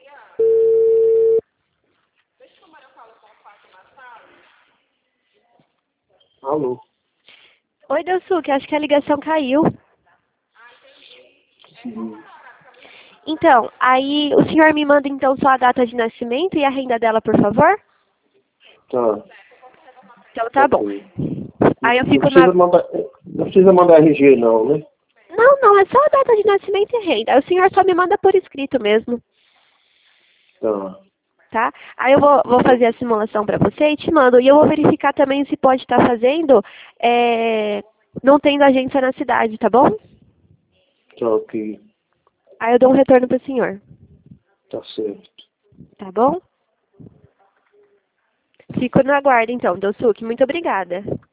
Alô? Oi, Delsuque, acho que a ligação caiu. Sim. Então, aí o senhor me manda então só a data de nascimento e a renda dela, por favor? Tá. Então tá bom. Ok. Aí eu Não fico na... precisa mandar, não precisa mandar RG não, né? Não, não, é só a data de nascimento e renda. Aí o senhor só me manda por escrito mesmo, Tá. tá? Aí eu vou fazer a simulação para você e te mando. E eu vou verificar também se pode estar fazendo, não tendo agência na cidade, tá bom? Tá ok. Aí eu dou um retorno pro senhor, Tá certo. tá bom? Fico no aguardo então, Delsuque. Muito obrigada.